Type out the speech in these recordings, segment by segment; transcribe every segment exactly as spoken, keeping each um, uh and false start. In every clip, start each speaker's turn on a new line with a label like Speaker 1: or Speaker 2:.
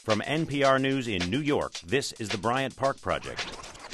Speaker 1: From N P R News in New York, this is the Bryant Park Project.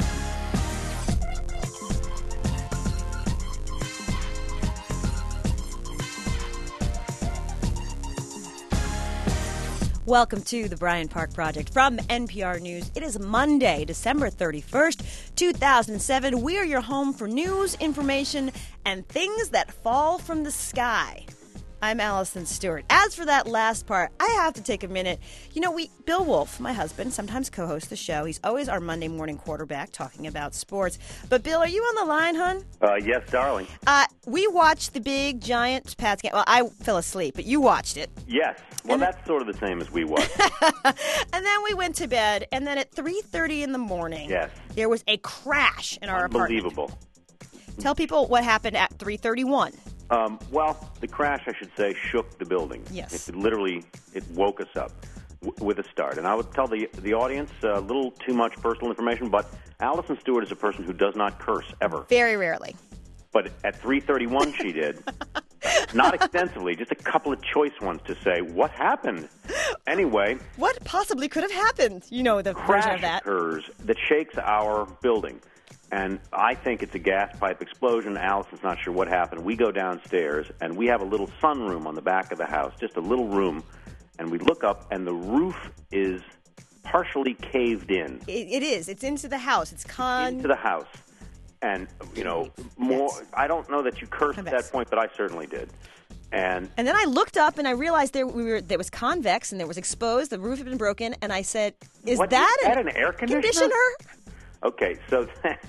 Speaker 2: Welcome to the Bryant Park Project from N P R News. It is Monday, December thirty-first, two thousand seven. We are your home for news, information, and things that fall from the sky. I'm Allison Stewart. As for that last part, I have to take a minute. You know, we Bill Wolf, my husband, sometimes co-hosts the show. He's always our Monday morning quarterback talking about sports. But, Bill, are you on the line, hon?
Speaker 3: Uh, yes, darling.
Speaker 2: Uh, we watched the big, giant Pats game. Well, I fell asleep, but you watched it.
Speaker 3: Yes. Well,
Speaker 2: And-
Speaker 3: that's sort of the same as we watched.
Speaker 2: And then we went to bed, and then at three thirty in the morning,
Speaker 3: Yes.
Speaker 2: there was a crash in our apartment.
Speaker 3: Unbelievable.
Speaker 2: Tell people what happened at three thirty-one.
Speaker 3: Um, well, the crash, I should say, shook the building.
Speaker 2: Yes.
Speaker 3: It literally, it woke us up w- with a start. And I would tell the the audience a little too much personal information, but Allison Stewart is a person who does not curse, ever.
Speaker 2: Very rarely.
Speaker 3: But at three thirty-one she did. Not extensively, just a couple of choice ones to say, what happened? Anyway.
Speaker 2: What possibly could have happened? You know the version
Speaker 3: Crash
Speaker 2: of that.
Speaker 3: occurs that shakes our building. And I think it's a gas pipe explosion. Allison's not sure what happened. We go downstairs, and we have a little sunroom on the back of the house, just a little room. And we look up, and the roof is partially caved in.
Speaker 2: It, it is. It's into the house. It's con...
Speaker 3: Into the house. And, you know, more.
Speaker 2: Yes.
Speaker 3: I don't know that you cursed at
Speaker 2: Convex.
Speaker 3: that point, but I certainly did. And
Speaker 2: And then I looked up, and I realized there we were there was convex, and there was exposed. The roof had been broken, and I said, is
Speaker 3: what,
Speaker 2: that,
Speaker 3: is that an air conditioner?
Speaker 2: conditioner?
Speaker 3: Okay, so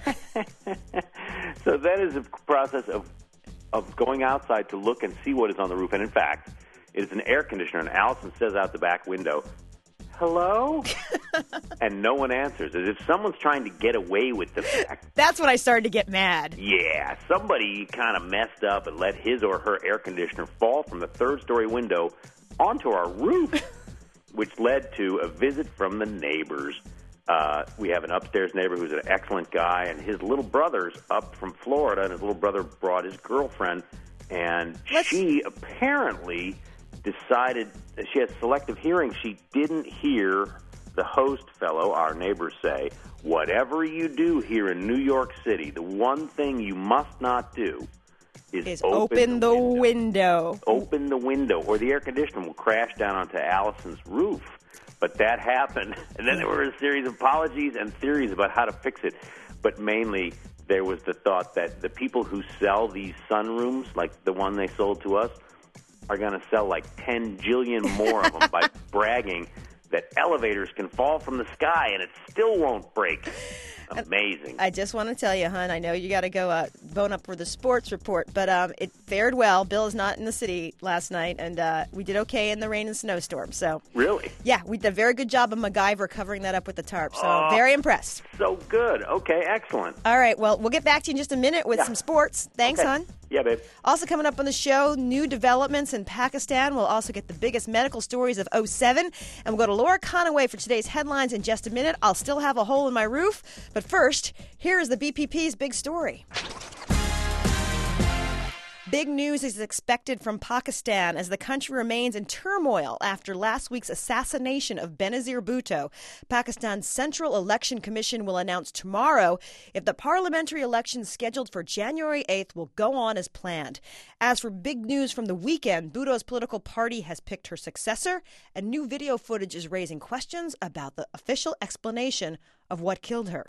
Speaker 3: so that is a process of of going outside to look and see what is on the roof. And in fact, it is an air conditioner. And Allison says out the back window, "Hello," and no one answers, as if someone's trying to get away with the fact.
Speaker 2: That's when I started to get mad.
Speaker 3: Yeah, somebody kind of messed up and let his or her air conditioner fall from the third-story window onto our roof, which led to a visit from the neighbors. Uh, we have an upstairs neighbor who's an excellent guy, and his little brother's up from Florida, and his little brother brought his girlfriend, and
Speaker 2: Let's-
Speaker 3: she apparently decided that she has selective hearing. She didn't hear the host fellow, our neighbors, say, whatever you do here in New York City, the one thing you must not do is,
Speaker 2: Is
Speaker 3: open,
Speaker 2: open the
Speaker 3: window.
Speaker 2: window.
Speaker 3: Open the window, or the air conditioner will crash down onto Allison's roof. But that happened, and then there were a series of apologies and theories about how to fix it. But mainly, there was the thought that the people who sell these sunrooms, like the one they sold to us, are going to sell like ten jillion more of them by bragging that elevators can fall from the sky and it still won't break. Amazing.
Speaker 2: I just want to tell you, hon, I know you got to go uh, bone up for the sports report, but um, it fared well. Bill is not in the city last night, and uh, we did okay in the rain and snowstorm. So,
Speaker 3: Really?
Speaker 2: yeah, we did a very good job of MacGyver covering that up with the tarp. So,
Speaker 3: Oh.
Speaker 2: very impressed.
Speaker 3: So good. Okay, excellent.
Speaker 2: All right, well, we'll get back to you in just a minute with
Speaker 3: Yeah.
Speaker 2: some sports. Thanks,
Speaker 3: Okay.
Speaker 2: hon.
Speaker 3: Yeah, babe.
Speaker 2: Also coming up on the show, new developments in Pakistan. We'll also get the biggest medical stories of oh seven. And we'll go to Laura Conaway for today's headlines in just a minute. I'll still have a hole in my roof. But first, here is the B P P's big story. Big news is expected from Pakistan as the country remains in turmoil after last week's assassination of Benazir Bhutto. Pakistan's Central Election Commission will announce tomorrow if the parliamentary elections scheduled for January eighth will go on as planned. As for big news from the weekend, Bhutto's political party has picked her successor, and new video footage is raising questions about the official explanation of what killed her.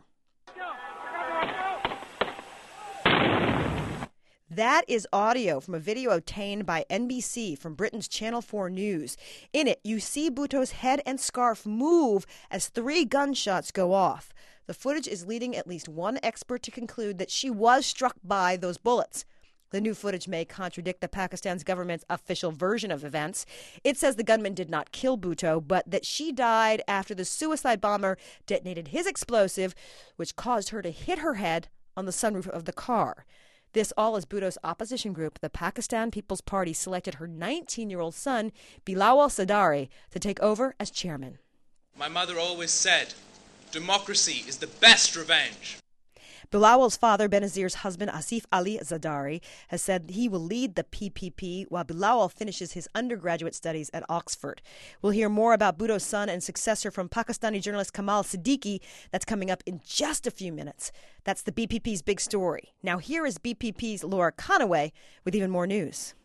Speaker 2: That is audio from a video obtained by N B C from Britain's Channel four News. In it, you see Bhutto's head and scarf move as three gunshots go off. The footage is leading at least one expert to conclude that she was struck by those bullets. The new footage may contradict the Pakistan's government's official version of events. It says the gunman did not kill Bhutto, but that she died after the suicide bomber detonated his explosive, which caused her to hit her head on the sunroof of the car. This all as Bhutto's opposition group, the Pakistan People's Party, selected her nineteen-year-old son, Bilawal Sadari, to take over as chairman.
Speaker 4: My mother always said, democracy is the best revenge.
Speaker 2: Bilal's father, Benazir's husband, Asif Ali Zardari, has said he will lead the P P P while Bilal finishes his undergraduate studies at Oxford. We'll hear more about Bhutto's son and successor from Pakistani journalist Kamal Siddiqui. That's coming up in just a few minutes. That's the B P P's big story. Now here is B P P's Laura Conaway with even more news.